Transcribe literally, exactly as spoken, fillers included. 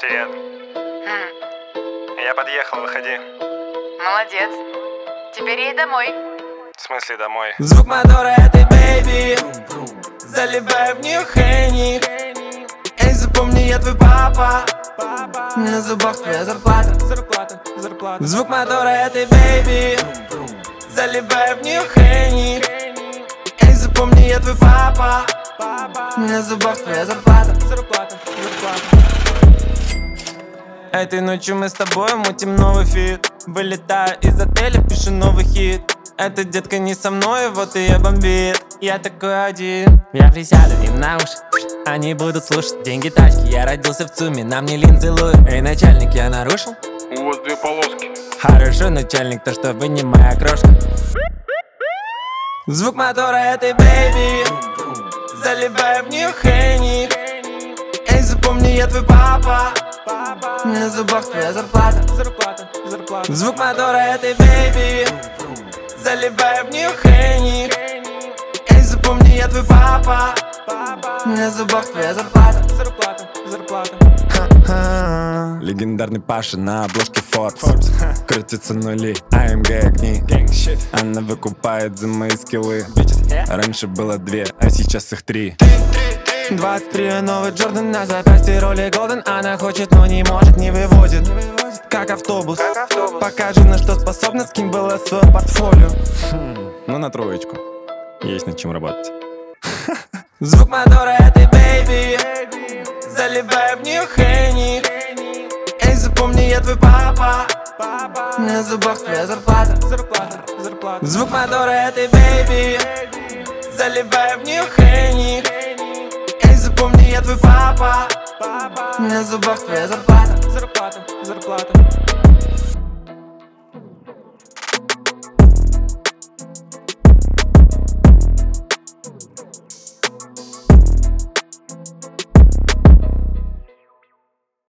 Привет. Хм, Я подъехал, выходи. молодец. Теперь ей домой. В смысле домой? Звук мотора этой бэйби, заливай в нее Хенни. Эй, запомни, я твой папа, на зубах твоя зарплата. Звук мотора этой бэйби, заливай в нее Хенни. Эй, запомни, я твой папа, на зубах твоя зарплата. Этой ночью мы с тобой мутим новый фит. Вылетаю из отеля, пишу новый хит. Эта детка не со мной, вот и я бомбит. Я такой один. Я присяду им на уши, они будут слушать. Деньги, тачки, я родился в ЦУМе, на мне линзы Луи. Эй, начальник, я нарушил? У вас две полоски. Хорошо, начальник, то что вы не моя крошка. Звук мотора этой бэйби, заливай в нее Хенни. Эй, запомни, я твой папа, на зубах твоя зарплата. Звук мотора этой бэйби, заливай в нее Хенни. Эй, запомни, я твой папа, на зубах твоя зарплата. Легендарный Паша на обложке Forbes. Крутятся нули, АМГ огни. Она выкупает за мои скиллы. Раньше было две, а сейчас их три. двадцать три, новый Джордан на запястье, роли Голден. Она хочет, но не может, не выводит. Как автобус, покажи, на что способна, скинь было свое портфолио. Ну на троечку, есть над чем работать. Звук мотора этой бэйби, заливай в нее Хенни. Эй, запомни, я твой папа, на зубах твоя зарплата. Звук мотора этой бэйби, заливай в нее Хенни. Эй, запомни, я твой папа, на зубах твоя зарплата.